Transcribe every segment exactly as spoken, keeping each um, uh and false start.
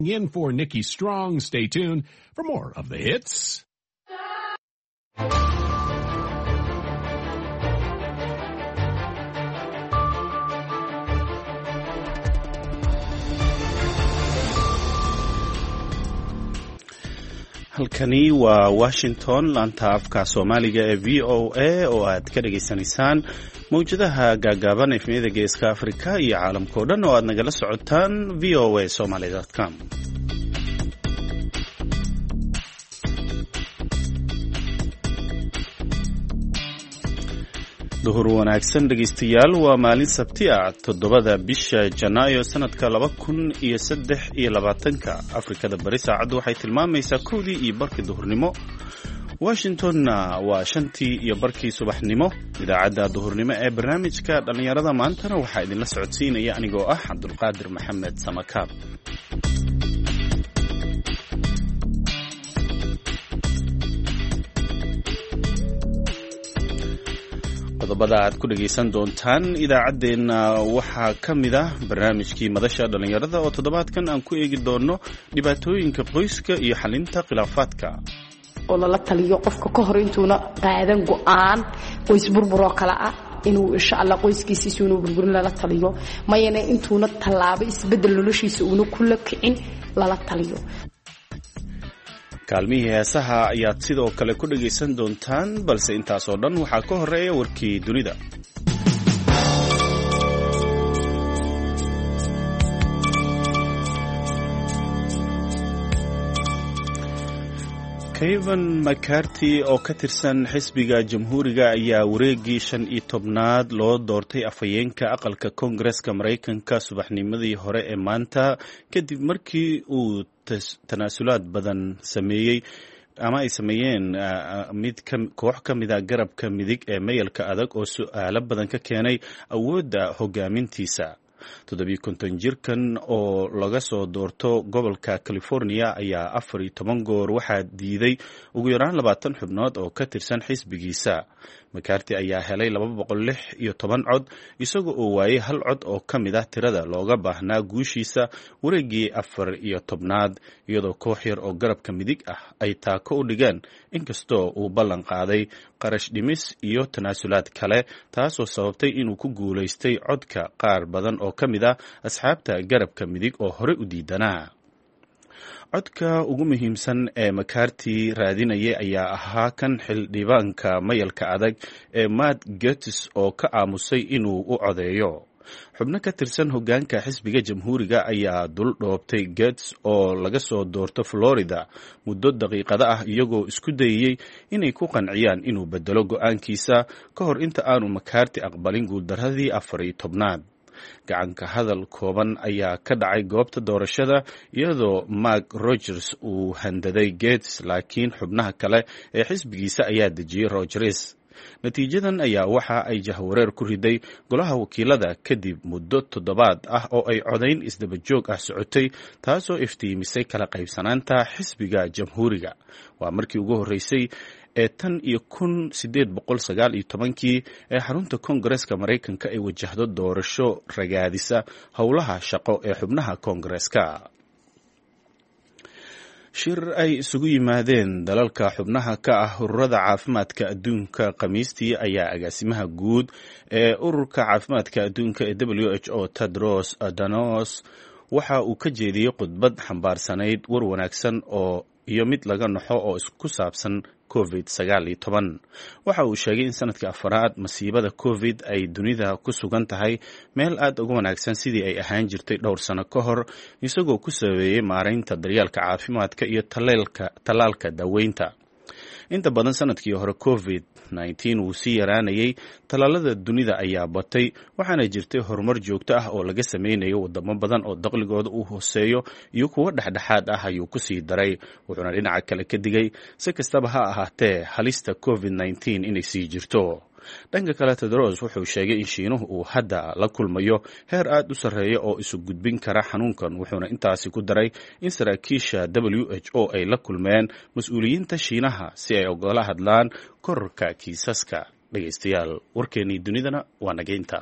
In for Nikki Strong. Stay tuned for more of the hits. halkani waa Washington, laanta afka Soomaaliga ee V O A oo aad ka dhageysanaysaan mawjadaha gaagaaban efmiyada geeska Afrika iyo caalamka oo dhan oo aad nagala socotaan v o a somali dot com. duhur wanaagsan dhegeystayaal, waa maalin sabti ah toddobada bisha Janaayo sanadka laba kun iyo saddex iyo labaatanka. Afrikada bari saacaddu waxay tilmaamaysaa kowdii iyo barkii duhurnimo, Washingtonna waa shantii iyo barkii subaxnimo. idaacadda duhurnimo ee barnaamijka dhalinyarada maantana waxaa idinla socodsiinaya anigoo ah Cabdulqaadir Maxamed Samakaab. qodobada aad ku dhageysan doontaan idaacaddeenna waxaa ka mid ah barnaamijkii madasha dhalinyarada oo toddobaadkan aan ku eegi doono dhibaatooyinka qoyska iyo xalinta khilaafaadka. oo lala taliyo qofka ka hor intuuna qaadan go'aan qoys burbur oo kale ah inuu insha Allah qoyskiisa inuu burburin lala taliyo, mayana intuuna tallaabo isbedel noloshiisa uuna kula kicin lala taliyo. kaalmihii heesaha ayaad sidoo kale ku dhageysan doontaan, balse intaas oo dhan waxaa ka horeeya warkii dunida. Kevin McCarthy oo ka tirsan xisbiga jamhuuriga ayaa wareegii shan iyo tobnaad loo doortay afhayeenka aqalka koongareeska Mareykanka subaxnimadii hore ee maanta, kadib markii uu tanaasulaad badan sameeyey ama ay sameeyeen mid koox ka mid a garabka midig ee mayalka adag oo su'aalo badan ka keenay awoodda hogaamintiisa. toddobiyo konton jirkan oo laga soo doorto gobolka California ayaa afar iyo toban goor waxaa diiday ugu yaraan labaatan xubnood oo ka tirsan xisbigiisa. McCarthy ayaa helay laba boqol lix iyo toban cod, isagoo oo waayay hal cod oo ka mid ah tirada looga baahnaa guushiisa wareegii afar iyo tobnaad, iyadoo koox yar oo garabka midig ah ay taako u dhigeen, inkastoo uu ballan qaaday qarash dhimis iyo tanaasulaad kale, taasoo sababtay inuu ku guulaystay codka qaar badan oo ka mid ah asxaabta garabka midig oo hore u diidanaa. codka ugu muhiimsan ee McCarthy raadinayay ayaa ahaa kan xildhibaanka mayalka adag ee Matt Gaetz oo ka aamusay inuu u codeeyo. xubno ka tirsan hoggaanka xisbiga jamhuuriga ayaa dul dhoobtay Gaetz oo laga soo doorto Florida muddo daqiiqada ah, iyagoo isku dayayay inay ku qanciyaan inuu bedelo go'aankiisa ka hor inta aanu McCarthy aqbalin guuldaradii afar iyo tobnaad. gacanka hadal kooban ayaa ka dhacay goobta doorashada, iyadoo Mark Rogers uu handaday Gaetz, laakiin xubnaha kale ee xisbigiisa ayaa dejiyey Rogers. natiijadan ayaa waxa ay jahwareer ku riday golaha wakiilada kadib muddo toddobaad ah oo ay codayn isdaba joog ah socotay, taasoo iftiimisay kala qaybsanaanta xisbiga jamhuuriga. waa markii ugu horreysay ee tan iyo kun sideed boqol sagaal iyo tobankii ee xarunta koongareeska Mareykanka ay wajahdo doorasho ragaadisa howlaha shaqo ee xubnaha koongareeska. shir ay isugu yimaadeen dalalka xubnaha ka ah ururada caafimaadka adduunka Khamiistii ayaa agaasimaha guud ee ururka caafimaadka adduunka ee W H O Tedros Adhanom waxa uu ka jeediyey khudbad xambaarsanayd war wanaagsan oo iyo mid laga naxo oo isku saabsan covid sagaal iyo toban. waxa uu sheegay in sanadkii afaraad masiibada covid ay dunida ku sugan tahay meel aad uga wanaagsan sidii ay ahaan jirtay dhowr sano ka hor, isagoo ku sabeeyey maaraynta daryeelka caafimaadka iyo tallaalka daaweynta. inta badan sanadkii hore covid nineteen wuu sii yaraanayay, tallaalada dunida ayaa batay, waxaana jirtay horumar joogto ah oo laga sameynayo wadamo badan oo dakhligooda uu hooseeyo iyo kuwa dhexdhexaad ah, ayuu ku sii daray. wuxuuna dhinaca kale ka digay si kastaba ha ahaatee halista covid nineteen inay sii jirto. dhanka kale, Tedros wuxuu sheegay in Shiinuhu uu hadda la kulmayo heer aad u sarreeya oo isu gudbin kara xanuunkan, wuxuuna intaasi ku daray in saraakiisha W H O ay la kulmeen mas-uuliyiinta Shiinaha si ay ugala hadlaan kororka kiisaska. dhegeystayaal, warkeennii dunidana waa nageynta.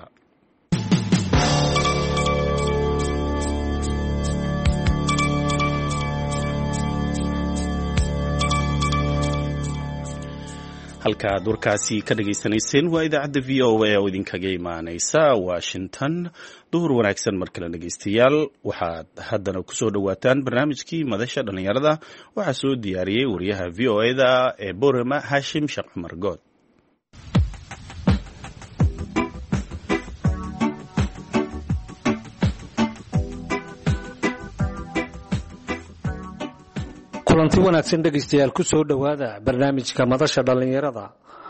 halkaad warkaasi ka dhageysanayseen waa idaacadda v o a oo idinkaga imaaneysa washington. duhur wanaagsan mar kale dhegeystayaal, waxaad haddana kusoo dhowaataan barnaamijkii madasha dhallinyarada. waxaa soo diyaariyey wariyaha v o a-da ee Boorama Hashim Sheekh Cumar Good. kulanti wanaagsan dhegeystayaal, ku soo dhowaada barnaamijka madasha dhallinyarada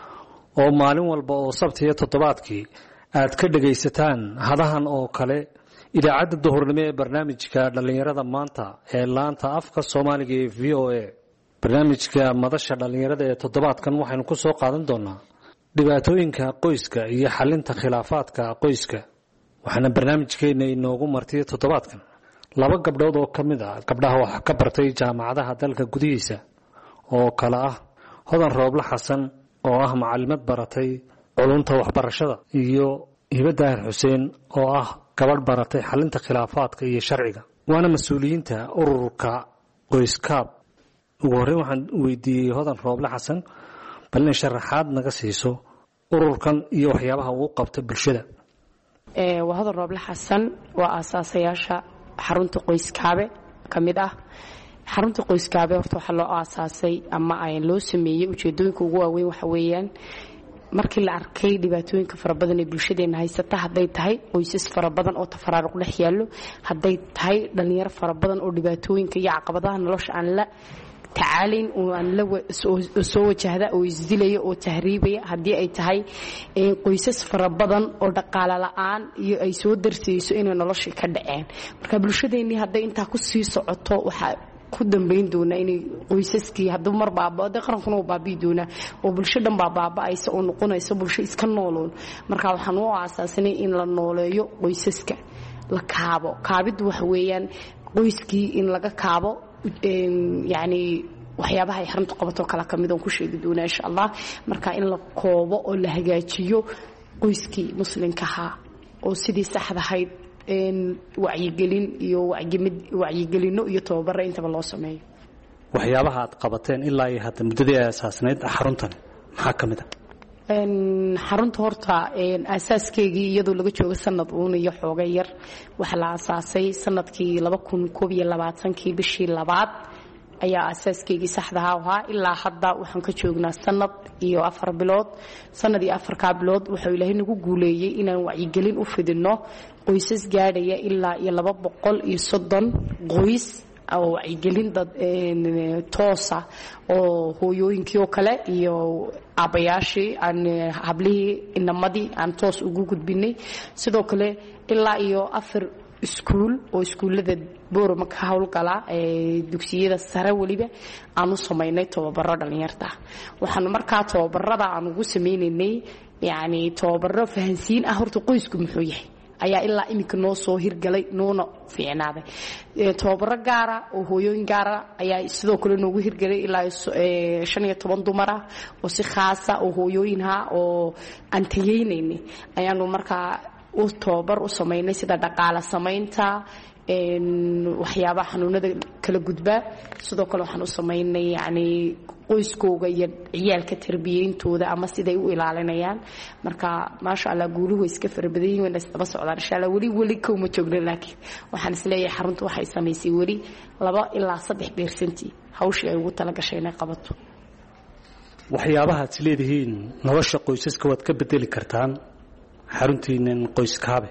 oo maalin walba oo sabti iyo toddobaadkii aad ka dhegaysataan hadahan oo kale idaacadda duhurnimo ee barnaamijka dhallinyarada maanta ee laanta afka soomaaliga ee v o a. barnaamijka madasha dhallinyarada ee toddobaadkan waxaynu ku soo qaadan doonaa dhibaatooyinka qoyska iyo xalinta khilaafaadka qoyska. waxaana barnaamijkeena inoogu martay toddobaadkan laba gabdhood oo ka mid ah gabdhaha wax ka bartay jaamacadaha dalka gudihiisa oo kala ah Hodan Rooble Xasan oo ah macallimad baratay culumta waxbarashada, iyo Hiba Daahir Xuseen oo ah gabadh baratay xalinta khilaafaadka iyo sharciga, waana mas'uuliyiinta ururka Qoyskaab. ugu horreyn waxaan weydiiyey Hodan Rooble Xasan bal in sharaxaad naga siiso ururkan iyo waxyaabaha uu qabto bulshada. ee waa Hodan Rooble Xasan waa aasaasayaasha xarunta Qoyskaabe kamid ah. xarunta Qoyskaabe horta waxa loo aasaasay ama ay loo sameeyay ujeedooyinka ugu waaweyn waxa weeyaan markii la arkay dhibaatooyinka fara badan ee bulshadeena haysata, haday tahay qoysas fara badan oo tafaraaruq dhex yaalo, haday tahay dhalinyaro fara badan oo dhibaatooyinka iyo caqabadaha nolosha aan la tacaalin oo aan la soo wajahda oo isdilaya oo tahriibaya, hadii ay tahay ee qoysas fara badan oo dhaqaale la'aan iyo ay soo darsayso inay nolosha ka dhaceen. marka bulshadeena haday inta ku sii socoto waxa ku dambeyn doona inay qoysaskii hadda mar baabada qarankuna u baabii doona oo bulshada baababa ay soo noqonayso bulsho iska nooloon. marka waxaan u aasaasnay in la nooleeyo qoysaska, la kaabo. kaabid waxa weeyaan qoyskii in laga kaabo yani waxyaabaha ay xaruntu qabato kala kamid oo ku sheegi doona insha Allah. marka in la koobo oo la hagaajiyo qoyskii muslimka ah oo sidii saxda ahayd in wacyigelin iyo wacyigelino iyo tababar intaba loo sameeyo. waxyaabaha aad qabateen ilaa ay hadda muddadii ay asaasnayd xaruntan maxaa kamid ah? een xarunta horta een asaaskeegii iyadoo laga joogo sanad uun iyo xooga yar waxa la asaasay sanadkii laba kun koob iyo labaatan kii bishii labaad ayaa asaaskeegii saxda ahaa. ilaa hadda waxaan ka joognaa sanad iyo afar bilood. sanad iyo afar ka bilood wuxuu Ilaahay nagu guuleeyay inaan wacyigelin u fidino qoysas gaadhaya ilaa iyo laba boqol iyo soddon qoys oo wacyigelin dad toosa oo hooyooyinkii oo kale iyo aabayaashii aan hablihii inamadii aan toos ugu gudbinay. sidoo kale ilaa iyo afar iskuul oo iskuulada Boorama ka hawlgala ee dugsiyada sare waliba aanu sameynay tababaro dhalinyarta. waxaan markaa tababarada aan ugu sameeynay yani tababaro fahansiin ah horta qoysku muxuu yahay ayaa ilaa imika noo soo hirgalay noona fiicnaaday. tababaro gaara oo hooyooyin gaara ayaa sidoo kale noogu hirgalay ilaa shan iyo toban dumar ah oo si khaas ah oo hooyooyin ah oo aan tayeynay ayaanu markaa u tababar u sameynay sida dhaqaale sameynta een waxyaabaha xanuunada kala gudba. sidoo kale waxaan u sameynay yani qoyskooga iyo ciyaalka tarbiyeyntooda ama siday u ilaalinayaan. marka maasha Allah guuluhu iska farbadayeen wayna isdaba socdaan insha Allah. wali wali kuma joogna laakiin waxaan isleeyahay xaruntu waxay sameysay wali laba ilaa saddex beersantii hawshii ay ugu tala gashay inay qabato. waxyaabaha aad leedihiin nolosha qoysaska waad ka bedeli kartaan xaruntiinan Qoyskaabe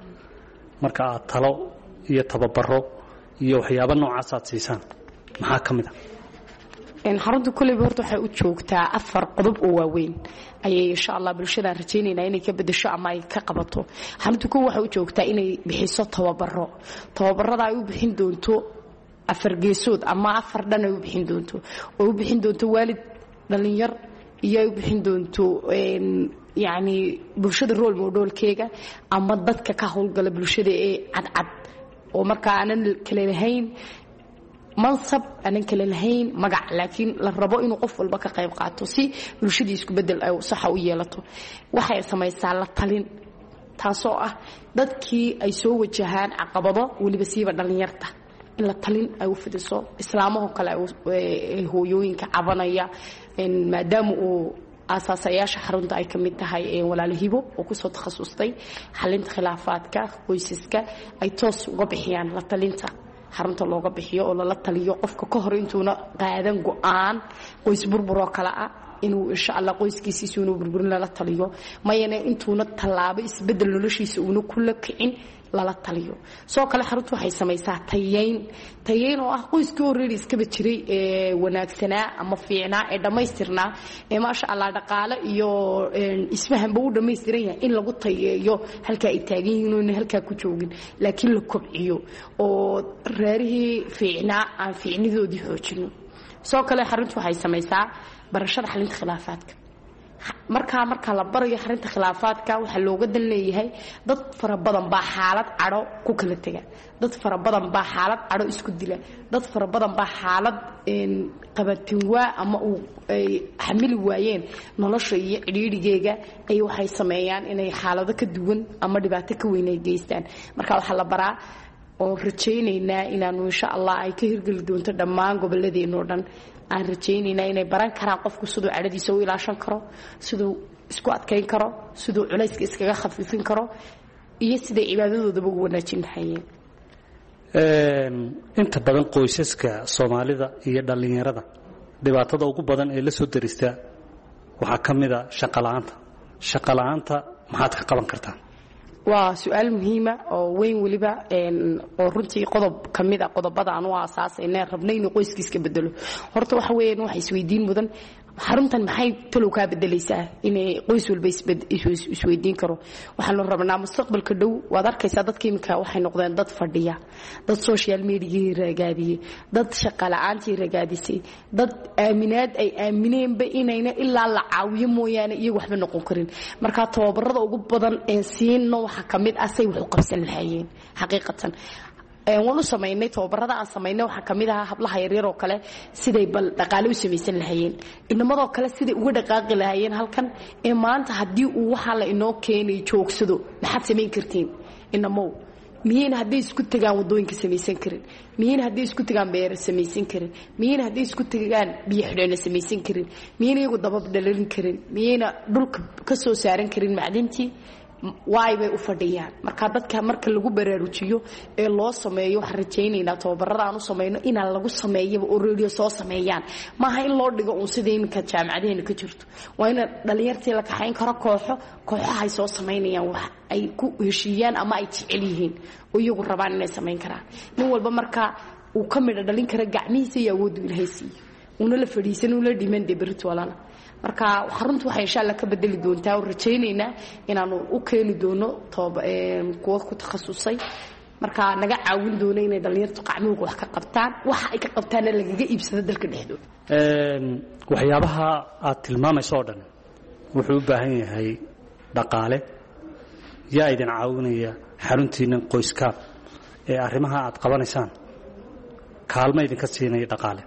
marka aad talo iyo tababaro iyo waxyaabo noocaas aad siisaan maxaa kamid ah? in xaruntu kulli horta waxay u joogtaa afar qodob oo waaweyn ayay insha Allah bulshada rajaynayna inay ka bedesho ama ay ka qabato. xaruntu ku waxay u joogtaa inay bixiso tababaro. tababarada ay u bixin doonto afar geesood ama afar dhan ay u bixin doonto oo u bixin doonto waalid dhalinyar iyo ay u bixin doonto een yani bulshada role modelkeega ama dadka ka hawlgala bulshada ee cadcad oo marka aanan kala lahayn mansab, aanan kala lahayn magac, laakiin la rabo inuu qof walba ka qayb qaato si bulshadii isku bedel ay sax u yeelato. waxay samaysaa la talin taasoo ah dadkii ay soo wajahaan caqabado waliba siiba dhalinyarta in la talin ay u fidiso. islaamaha kale ay hooyooyinka cabanaya in maadaama uu asaasayaasha xarunta ay kamid tahay ee walaalo hibo oo ku soo takhasustay xalinta khilaafaadka qoysaska ay toos uga bixiyaan la talinta xarunta looga bixiyo oo la taliyo qofka ka hor intuuna qaadan go'aan qoys burbur oo kala ah inuu insha Allah qoyskiisa inuu burburin la taliyo mayana intuuna talaabo isbedel noloshiisa uu ku la kicin lala taliyo soo kale xaruntu waxay samaysaa tayeyn tayeyn oo ah qoyskii already iska jiray ee wanaagsanaa ama fiicnaa ee dhameystirnaa ee ma sha Allah dhaqaale iyo isfahanba u dhameystiran yahay in lagu tayeeyo halka ay taagan yihiin oo halka ku joogin laakiin la kobciyo oo reerihii fiicnaa aan fiicnidoodii xoojino soo kale xaruntu waxay samaysaa barashada xalinta khilaafaadka marka marka la barayo xalinta khilaafaadka waxa looga dan leeyahay dad fara badan baa xaalad cado ku kala taga dad fara badan baa xaalad cado isku dila dad fara badan baa xaalad in qabatin waa ama uu ay xamili waayeen nolosha iyo cidhiidhigeega ay waxay sameeyaan inay xaalado ka duwan ama dhibaato ka weyn ay geystaan marka waxa la baraa oo rajaynaynaa inaanu insha Allah ay ka hirgeli doonto dhammaan gobolladeena oo dhan aan rajaynaynaa inay baran karaan qofku sidoo cadadiisa u ilaashan karo sidoo isku adkeyn karo sidoo culayska iskaga khafiifin karo iyo sida cibaadadooda ugu wanaajin lahaayeen een inta badan qoysaska Soomaalida iyo dhalinyarada dhibaatada ugu badan ee la soo darista waxa kamid ah shaqo la'aanta shaqo la'aanta maxaad ka qaban kartaa waa su'aal muhiim ah oo weyn waliba een oo runtii qodob kamid ah qodobada aan u aasaasayna rabnay in qoyskiiska bedelo horta waxa weeyaan wax isweydiin mudan xaruntan maxay talo ka bedelaysaa in qoys walba isweydiin karo waxaan loo rabnaa mustaqbalka dhow waad arkaysaa dadka imika waxay noqdeen dad fadhiya dad social media ragaadiyay dad shaqo la'aantii ragaadisay dad aaminaad ay aamineenba inayna ilaa la caawiyo mooyaane iyagu waxba noqon karin marka tababarada ugu badan ee siino waxa kamid ah say wax u qabsan lahaayeen xaqiiqatan ee wanu sameeynay tababarada aan sameeynay waxa kamid ah hablaha yaryar oo kale siday bal dhaqaale u sameeysan lahaayeen inamadoo kale siday uga dhaqaaqi lahaayeen halkan ee maanta hadii uu waxa la inoo keenay joogsado maxaad sameyn kartiin inamo miyeen hadii isku tagaan wadooyinka sameeysan karin miyeen hadii isku tagaan beer sameeysan karin miyeen hadii isku tagaan biyo xidhna sameeysan karin miyeen iyagu dabab dhalin karin miyeen dhulka ka soo saaran karin macdintii waay bay u fadhiyaan marka dadka marka lagu baraarujiyo ee loo sameeyo wax rajaynayna tababarada aan u sameeyno in lagu sameeyo oo radio soo sameeyaan ma aha in loo dhigo uu sidii imka jaamacadeena ka jirto waa in dhalinyartii la kaxayn karo kooxo kooxaha ay soo sameynayaan wax ay ku heshiiyaan ama ay jecel yihiin oo iyagu rabaan inay sameyn karaan nin walba marka uu ka mid dhalin kara gacmihiisa iyo awood u ilaahay una la fadhiisan uu la dhiman deberto walana marka xaruntu waxay insha Allah ka bedeli doontaa oo rajaynayna inaanu u keeni doono toob ee kuwa ku takhasusay marka naga caawin doono inay dhalinyartu qacmiga wax ka qabtaan waxa ay ka qabtaan lagaga iibsado dalka dhexdooda een waxyaabaha aad tilmaamayso oo dhan wuxuu u baahan yahay dhaqaale yaa idin caawinaya xaruntiina qoyska ee arrimaha aad qabanaysaan kaalmo idin ka siinay dhaqaale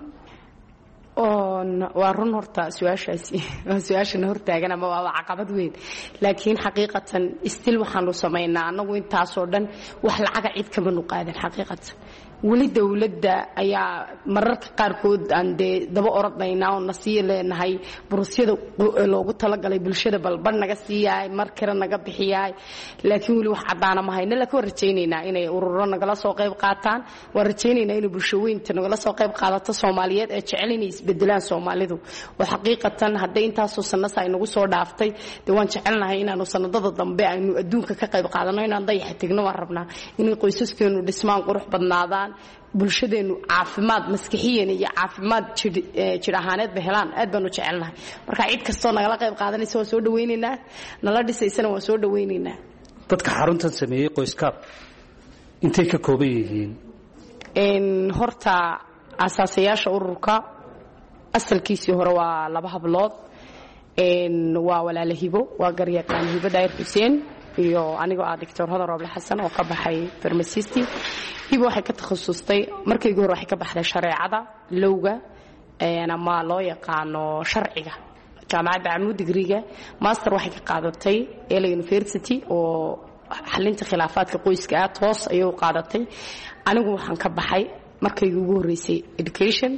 oo waa run horta su'aashaasi su'aashana hortaagan ama waa caqabad weyn laakiin xaqiiqatan istil waxaanu sameeynaa anagu intaas oo dhan wax lacag cid kama nuqaadan xaqiiqatan wali dawladda ayaa mararka qaar kood aan daba orodnayna oo nasiye leenahay burusyada loogu talagalay bulshada balban naga siiyay markira naga bixiyay laakiin wali wax cadaana ma hayna la ka rajaynayna inay ururo nagala soo qayb qaataan waa rajaynayna in bulshooyinka nagala soo qayb qaadato Soomaaliyeed ee jecel inay isbedelaan Soomaalidu oo xaqiiqatan hadda intaas oo sanad ay nagu soo dhaaftay de waan jecelnahay inaanu sanadada dambe aynu adduunka ka qayb qaadano inaan dayax tigno waan rabnaa in qoysaskeenu dhismaan qurux badnaadaan bulshadeenu caafimaad maskaxiyan iyo caafimaad jir ahaaneed ba helaan aad baan u jecelnahay marka cid kasto nagala qayb qaadanaysa waa soo dhaweynaynaa nala dhisaysana waa soo dhaweynaynaa dadka xaruntan sameeyay qoyska intay ka kooban yihiin een horta asaasayaasha ururka asalkiisii hore waa laba hablood een waa walaalo hibo waa garyaqaan hibo daayir xuseen iyo aniga ah doctor Hadar Roble Xasan oo ka baxay pharmacist hibo waxay ka takhasustay markii hore waxay ka baxday shareecada lowga ee ama loo yaqaano sharciga jaamacadda Amuud Digriga master waxay ka qaadatay Yale University oo xalinta khilaafaadka qoyska ah toos ayuu qaadatay anigu waxaan ka baxay markii ugu horeysay education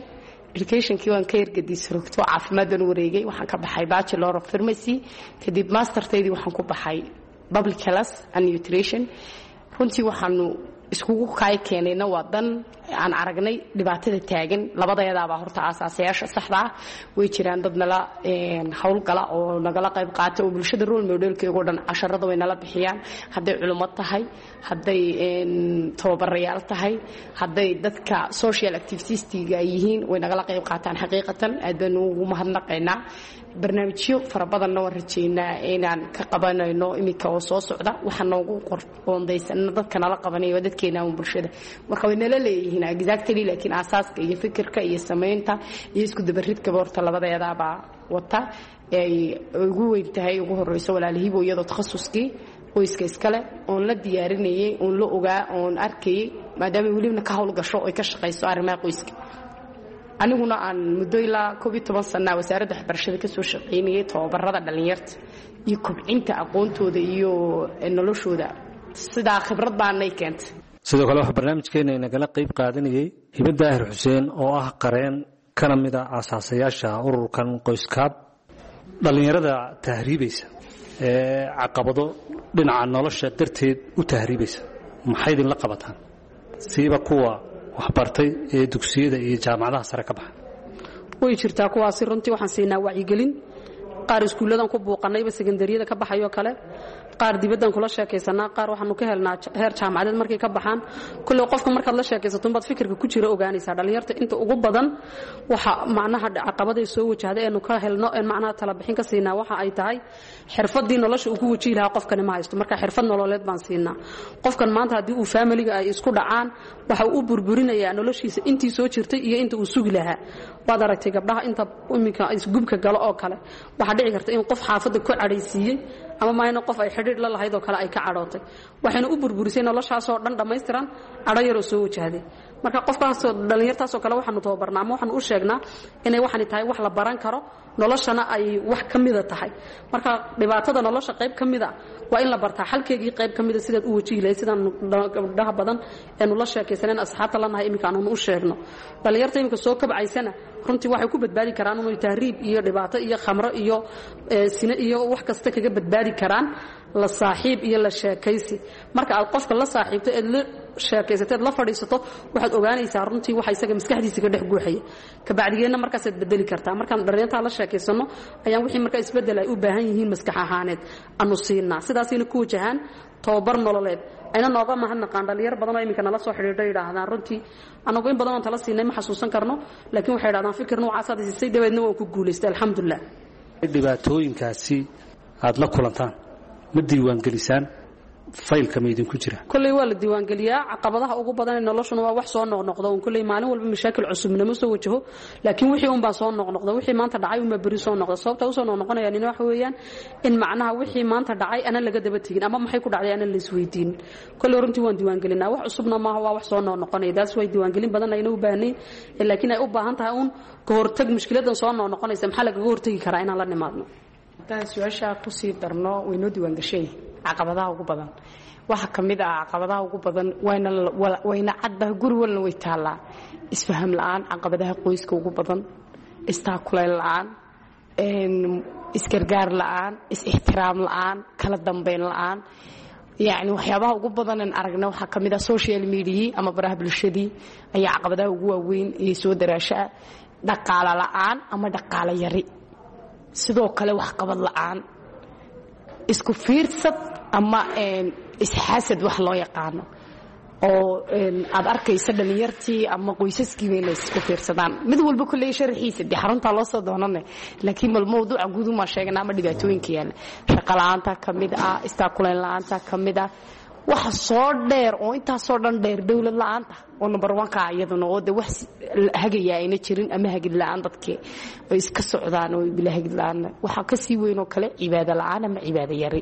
educationkii waan ka ergadis rogto caafimaaddan wareegay waxaan ka baxay bachelor of pharmacy kadib mastertaydii waxaan ku baxay public health and nutrition runtii waxaanu iskugu kaay keenayna waa dan aan aragnay dhibaatada taagan labadeedaaba horta aasaasayaasha saxda ah way jiraan dad nala hawlgala oo nagala qayb qaata oo bulshada role modelkeego dhan casharada way nala bixiyaan hadday culimo tahay hadday tababarayaal tahay hadday dadka social activitiestiga ay yihiin way nagala qayb qaataan xaqiiqatan aad baan ugu mahadnaqaynaa barnaamijyo fara badanna waan rajaynaa inaan ka qabanayno iminka oo soo socda waxaa noogu qoondaysanna dadka nala qabanayo dadkeena un bulshada marka way nala leeyihiin exactly laakiin asaaska iyo fikirka iyo samaynta iyo isku dabaridka horta labadeedaaba wata ay ugu weyn tahay ugu horeyso walaalihiibo iyadoo takhasuskii qoyska iskale oon la diyaarinayay oon la ogaa oon arkayay maadaama welibna ka hawlgasho ay ka shaqayso arrimaha qoyska aniguna aan muddo ilaa koob iyo toban sana wasaaradda waxbarashada ka soo shaqaynayay tababarada dhalinyarta iyo kobcinta aqoontooda iyo noloshooda sidaa khibrad baanay keentay sidoo kale waxa barnaamijkeena inagala qayb qaadanayay Hiba Daahir Xuseen oo ah qareen kana mid ah asaasayaasha ururkan qoyskaab dhalinyarada tahriibaysa ee caqabado dhinaca nolosha darteed u tahriibaysa maxay idin la qabataan siiba kuwa waxbartay ee dugsiyada iyo jaamacadaha sare ka baxay way jirtaa kuwaasi runtii waxaan siinaa wacyigelin qaar iskuuladan ku buuqanayba secondariyada ka baxayo kale qaar dibaddan kula sheekaysanaa qaar waxaanu ka helnaa heer jaamacadeed markay ka baxaan kulli qofka markaad la sheekaysato baad fikirka ku jira ogaanaysaa dhalinyarta inta ugu badan waxa macnaha caqabada soo wajahday ee ka helno ee macnaha tala bixin ka siinaa waxa ay tahay xirfadii nolosha uu ku wajihi lahaa qofkan ma haysto marka xirfad nololeed baan siinaa qofkan maanta hadii uu familiga ay isku dhacaan waxa uu burburinayaa noloshiisa intii soo jirtay iyo inta uu sugi lahaa waad aragtay gabdhaha inta iminka isgubka galo oo kale waxa dhici karta in qof xaafada ku cadhaysiiyay ama maayna qof ay xidhiidh la lahayd oo kale ay ka cadhootay waxayna u burburisay noloshaas oo dhan dhammaystiran cadho yar oo soo wajahday marka qofkaas dhalinyartaas oo kale waxaanu tababarnaa ama waxaanu u sheegnaa inay waxani tahay wax la baran karo noloshana ay wax ka mida tahay marka dhibaatada nolosha qayb ka mida waa in la bartaa xalkeegii qayb ka mida sidaad u wajihi lahayd sidaan gabdhaha badan eenu la sheekaysaneen asxaabta lanahay iminka aanu u sheegno dhalinyarta iminka soo kabcaysana runtii waxay ku badbaadi karaan inay tahriib iyo dhibaato iyo khamro iyo sina iyo wax kasta kaga badbaadi karaan la saaxiib iyo la sheekaysi marka aad qofka la saaxiibto ee la sheekaysateed la fadhiisato waxaad ogaanaysaa runtii waxa isaga maskaxdiisa ka dhex guuxaya ka bacdigeena markaas aad bedeli kartaa markaan dhareynta la sheekaysano ayaan wixii markaa isbedel ay u baahan yihiin maskax ahaaneed aanu siinaa sidaasina ku wajahaan tababar nololeed ayna nooga mahadnaqaan dhalinyar badan oo iminka nala soo xidhiidha yidhaahdaan runtii anagu in badan oon tala siinay ma xasuusan karno laakiin waxay yidhahdaan fikir noocaas aad siisay dabeedna waan ku guulaystay alxamdulilah dhibaatooyinkaasi aad la kulantaan ma diiwaangelisaan faylka ma idinku jira kulley waa la diiwaangeliyaa caqabadaha ugu badan ee noloshuna waa wax soo noqnoqda un kulley maalin walba mashaakil cusubna ma soo wajaho laakiin wixii un baa soo noqnoqda wixii maanta dhacay uma beri soo noqda sababta u soo noqnoqonayaan in wax weeyaan in macnaha wixii maanta dhacay ana laga daba tegin ama maxay ku dhacday ana la isweydiin kulley runtii waan diiwaangelinaa wax cusubna maaha waa wax soo noqnoqonaya daas way diiwaangelin badan ayna u baahnay laakiin ay u baahan tahay un ka hortag mushkiladan soo noqnoqonaysa maxaa lagaga hortagi karaa inaan la nimaadno haddaan su-aashaa kusii darno waynoo diiwaangashay caqabadaha ugu badan waxa ka mid ah caqabadaha ugu badan wayna wayna cadda guri walna way taallaa isfaham la'aan caqabadaha qoyska ugu badan istaakulayn la'aan isgargaar la'aan is-ixtiraam la'aan kala dambayn la'aan yacni waxyaabaha ugu badan aan aragna waxaa ka mid ah social media ama baraha bulshadii ayaa caqabadaha ugu waaweyn iyo soo daraashaa dhaqaale la'aan ama dhaqaale yari sidoo kale wax qabad la'aan isku fiirsad ama isxaasad wax loo yaqaano oo aad arkaysa dhalinyartii ama qoysaskii inay isku fiirsadaan mid walba kulley sharxiisa dee xaruntaa loo soo doonane laakiin bal mawduuca guud uma sheegna ama dhibaatooyinka yaalla shaqo la'aanta ka mid ah istaakulayn la'aanta ka mid ah waxa soo dheer oo intaasoo dhan dheer dawlad la'aanta oo number one ka iyaduna oo de wax hagaya ayna jirin ama hagid la'aan dadkii ay iska socdaan oo bila hagid la'aan waxa ka sii weyn oo kale cibaado la'aan ama cibaado yari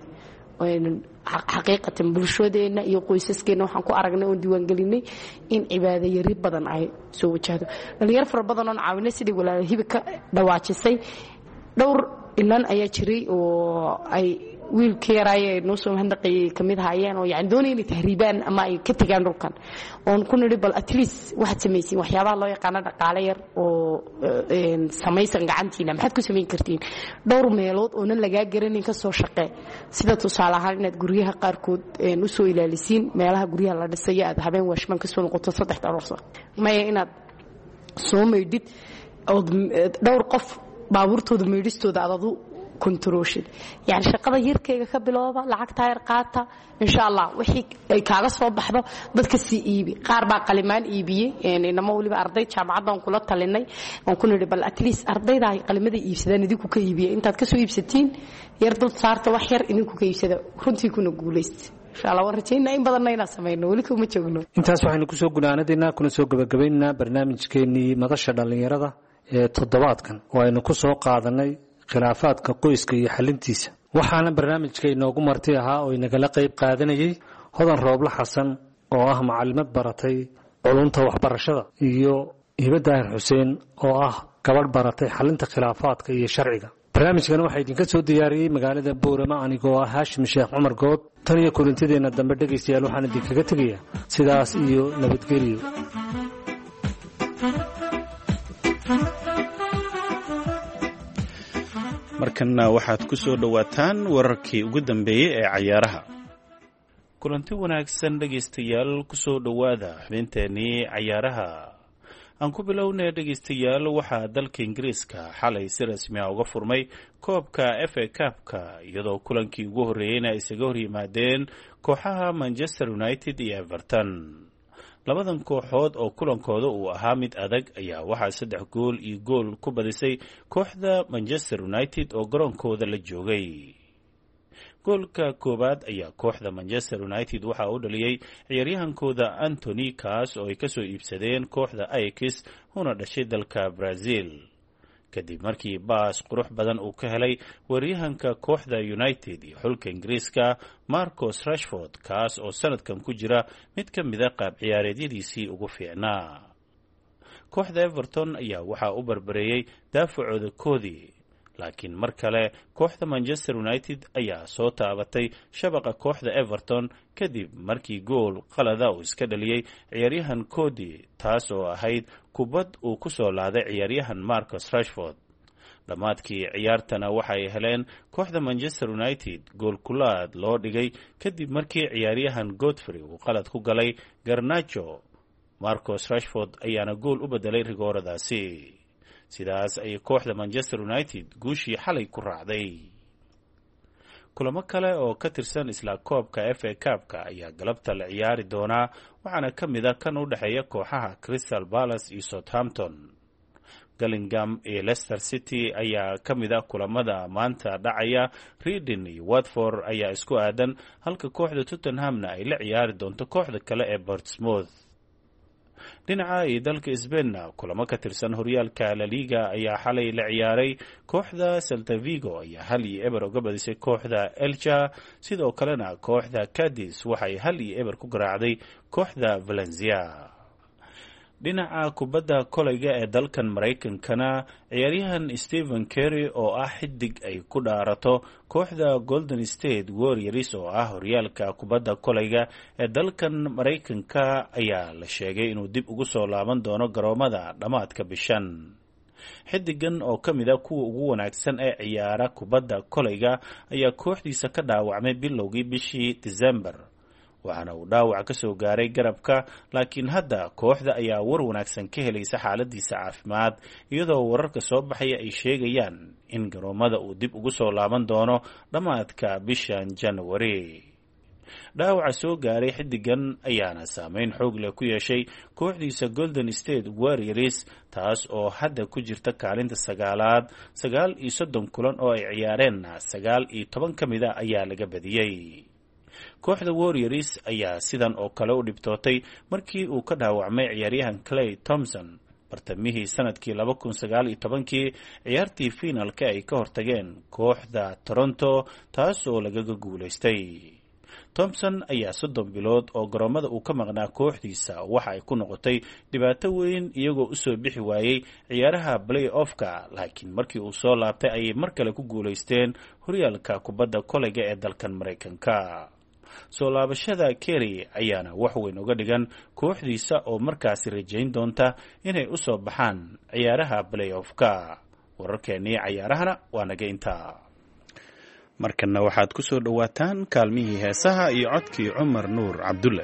xaqiiqatan bulshadeena iyo qoysaskeena waxaan ku aragnay oo diiwaangelinay in cibaado yari badan ay soo wajahdo dhalinyar fara badan oo caawinay sidii walaal hibi ka dhawaajisay dhowr ilan ayaa jiray oo ay wiilka yaraaye noo soo handaqay kamid haayeen oo yani doonay inay tahriibaan ama ay ka tagaan dhulkan oon ku nidhi bal at least waxaad samaysiin waxyaabaha loo yaqaano dhaqaale yar oo samaysan gacantiina maxaad ku samayn kartiin dhowr meelood oonan lagaa garanin ka soo shaqee sida tusaale ahaan inaad guryaha qaarkood u soo ilaalisiin meelaha guryaha la dhisayo aad habeen waashman ka soo noqoto saddex daloorsa maya inaad soo maydhid ood dhowr qof baabuurtooda maydhistooda aad adu controlshid yani shaqada yarkayga ka bilooba lacagta yar qaata insha Allah wixii ay kaaga soo baxdo dadka si iibi qaar baa qalimaan iibiyay inama waliba arday jaamacadan kula talinay aan ku niri bal at least ardayda ay qalimada iibsadaan idinku ka iibiyay intaad ka soo iibsatiin yar dad saarta wax yar idinku ka iibsada runtii kuna guuleystay insha Allah warjayna in badan ayna sameeyno wali kuma joogno intaas waxaynu ku soo gunaanadeena kuna soo gabagabeynaa barnaamijkeenii madasha dhalinyarada ee toddobaadkan oo aynu ku soo qaadanay khilaafaadka qoyska iyo xalintiisa waxaana barnaamijka inoogu marti ahaa oo inagala qayb qaadanayay hodan rooble xasan oo ah macallimad baratay culumta waxbarashada iyo hiba daahir xuseen oo ah gabadh baratay xalinta khilaafaadka iyo sharciga barnaamijkan waxaa idinka soo diyaariyey magaalada boorama anigoo ah haashim sheekh cumar good tan iyo kulantadeena dambe dhegaystayaal waxaan idinkaga tegayaa sidaas iyo nabadgelyo markanna waxaad ku soo dhowaataan wararkii ugu dambeeyey ee cayaaraha kulanti wanaagsan dhegaystayaal ku soo dhowaada xubinteenii cayaaraha aan ku bilownay dhegaystayaal waxaa dalka ingiriiska xalay si rasmi ah uga furmay koobka f a cupka iyadoo kulankii ugu horreeyeyna ay isaga hor yimaadeen kooxaha manchester united iyo everton labadan kooxood oo kulankooda uu ahaa mid adag ayaa waxaa saddex gool iyo gool ku badisay kooxda manchester united oo garoonkooda la joogay goolka koowaad ayaa kooxda manchester united waxaa u dhaliyey ciyaaryahankooda antony kaas oo ay ka soo iibsadeen kooxda ajax una dhashay dalka brazil kadib markii baas qurux badan uu ka helay waryahanka kooxda united iyo xulka ingiriiska marcus rashford kaas oo sanadkan ku jira mid ka mida qaab ciyaareedyadiisii ugu fiicnaa kooxda everton ayaa waxaa u barbareeyey daafacooda koodii laakiin mar kale kooxda manchester united ayaa soo taabatay shabaqa kooxda everton kadib markii gool qalada uu iska dhaliyey ciyaaryahan koodi taas oo ahayd kubad uu ku soo laaday ciyaaryahan marcus rashford dhammaadkii ciyaartana waxay heleen kooxda manchester united gool kulaad loo dhigay kadib markii ciyaaryahan godfrey uu qalad ku galay garnacho marcus rashford ayaana gool u bedelay rigooradaasi sidaas ayay kooxda manchester united guushii xalay ku raacday kulamo kale oo ka tirsan isla koobka f a cupka ayaa galabta la ciyaari doonaa waxaana ka mid a kan u dhexeeya kooxaha crystal palace iyo southampton gillingham iyo leicester city ayaa ka mid a kulamada maanta dhacaya reading iyo watford ayaa isku aadan halka kooxda tottenhamna ay la ciyaari doonto kooxda kale ee portsmouth dhinaca iyo dalka Spainna kulamo ka tirsan horyaalka La Liga ayaa xalay la ciyaaray kooxda Celta Vigo ayaa hal iyo eber uga badisay kooxda Elche sidoo kalena kooxda Cadiz waxay hal iyo eber ku garaacday kooxda Valencia dhinaca kubadda kolayga ee dalkan Mareykankana ciyaaryahan Stephen Curry oo ah xidig ay ku dhaarato kooxda Golden State Warriors oo ah horyaalka kubadda kolayga ee dalkan Mareykanka ayaa la sheegay inuu dib ugu soo laaban doono garoomada dhamaadka bishan xidigan oo ka mid ah kuwa ugu wanaagsan ee ciyaara kubadda kolayga ayaa kooxdiisa ka dhaawacmay bilowgii bishii December waxaana uu dhaawac ka soo gaaray garabka laakiin hadda kooxda ayaa war wanaagsan ka helaysa xaaladiisa caafimaad iyadoo wararka soo baxaya ay sheegayaan in garoomada uu dib ugu soo laaban doono dhamaadka bishan January dhaawaca soo gaaray xidigan ayaana saameyn xoog leh ku yeeshay kooxdiisa Golden State Warriors taas oo hadda ku jirta kaalinta sagaalaad sagaal iyo soddon kulan oo ay ciyaareen sagaal iyo toban ka mid ah ayaa laga badiyay kooxda Warriors ayaa sidan oo kale u dhibtootay markii uu ka dhaawacmay ciyaaryahan Klay Thompson bartamihii sanadkii laba kun sagaal iyo tobankii ciyaartii finalka ay ka hortageen kooxda Toronto taas oo lagaga guuleystay Thompson ayaa soddon bilood oo garoomada uu ka maqnaa kooxdiisa waxa ay ku noqotay dhibaato weyn iyagoo u soo bixi waayay ciyaaraha play-offka, laakiin markii uu soo laabtay ayay mar kale ku guulaysteen horyaalka kubadda koleyga ee dalkan Mareykanka. Soo laabashada Kerry ayaana wax weyn uga dhigan kooxdiisa oo markaasi rajayn doonta inay u soo baxaan ciyaaraha play-offka. wararkeennii ciyaarahana waa naga intaa. markana waxaad ku soo dhawaataan kaalmihii heesaha iyo codkii Cumar Nuur Cabdulle.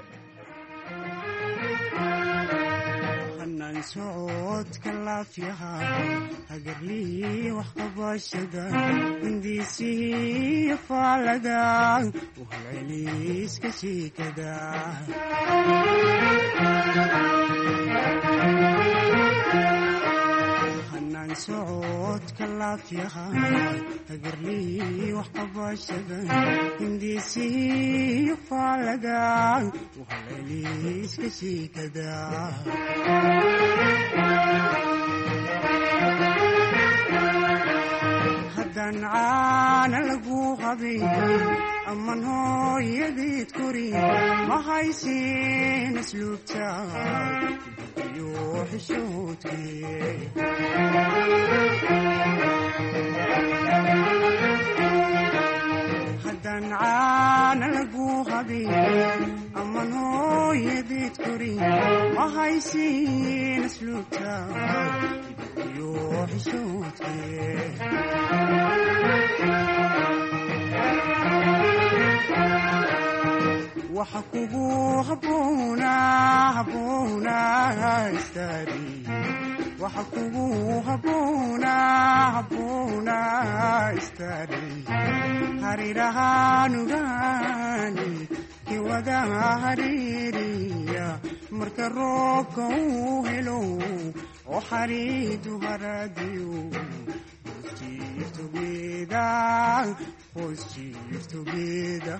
socodka laafyaha hagarlii wax qabashada hindiisii faalada uhalceliiska shiikada hanaan socodka laafyaha hagarlii wax qabashada hindiisii faalada uhalceliiska shiikada haddaan caana lagu qabin aman hooyadeed korin ma haysin asluubta iyo xishoodkee haddaan caana lagu qabin aman hooyadeed korin ma haysin asluubta iyo xishoodkee waxa kugu habboona habboona istari waxa kugu habboona habboona istari harirahaanugaani kiwada haririya marka roobka uu helo oo xariidu haradiyo together, hold you together.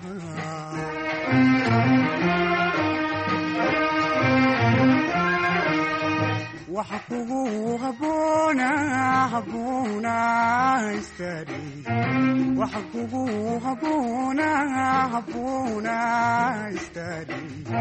waxa kugu habboona habboona istari waxa kugu habboona habboona istari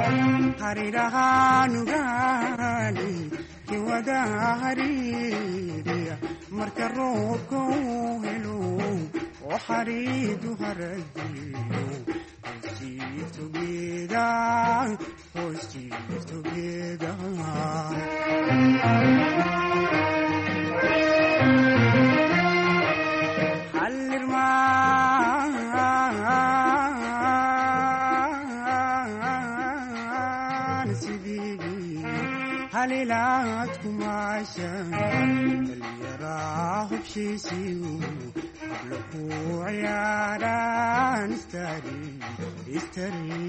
harirahaanugaani kiwada haririya marka roobka uu helo oo xariidu haradiyo hostii together hostii together halirmaan sidii halilaad kumaashan dhallinyaraa hubshiisiyu habla ku ciyaaraan istari istari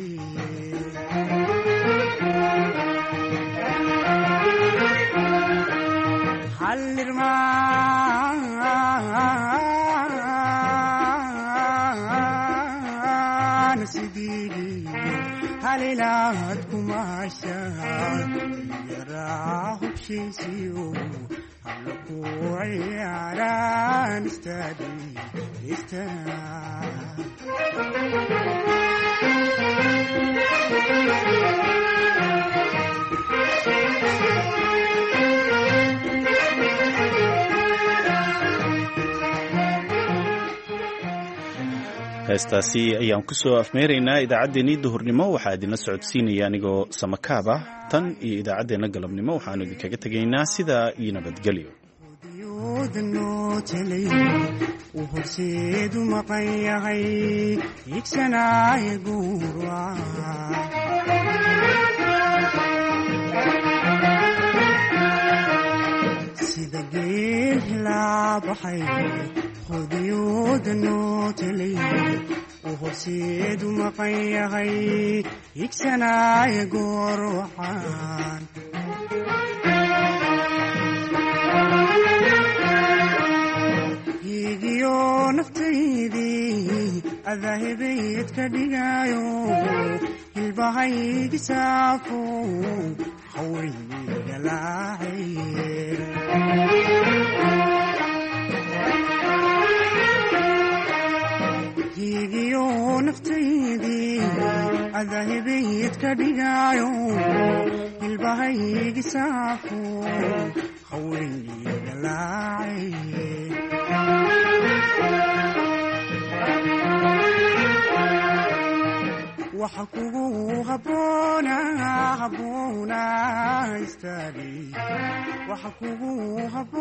halirmaan sidii halilaad kumaashan dhallinyaraa hubshiisiyu habla ku ciyaaraan istari heestaasi ayaan ku soo afmeeraynaa idaacaddeenii duhurnimo. waxaa idinla socodsiinaya anigoo samakaaba. tan iyo idaacaddeenna galabnimo waxaanu idinkaga tegaynaa sidaa iyo nabadgelyo. uu horseedu maqan yahay higsanaayo guura sida geel hilaa baxay hodiyooda noo telay uu horseedu maqan yahay higsanaayo goor waxaan higiyo naftaydii adahebayd ka dhigayo hilbahaygi saafo hawayniga laacay higiyo naftaydii adahibayd ka dhigayo hilbahaygi saafo haweenayga laacaye waxa kugu habboona habboona istaagi waxa kugu habboona